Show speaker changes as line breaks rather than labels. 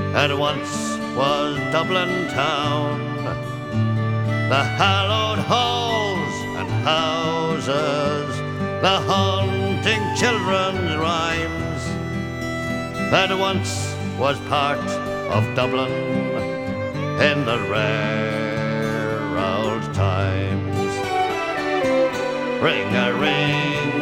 that once was Dublin town. The hallowed halls and houses, the haunting children's rhymes, that once was part of Dublin in the rare old times. Ring a ring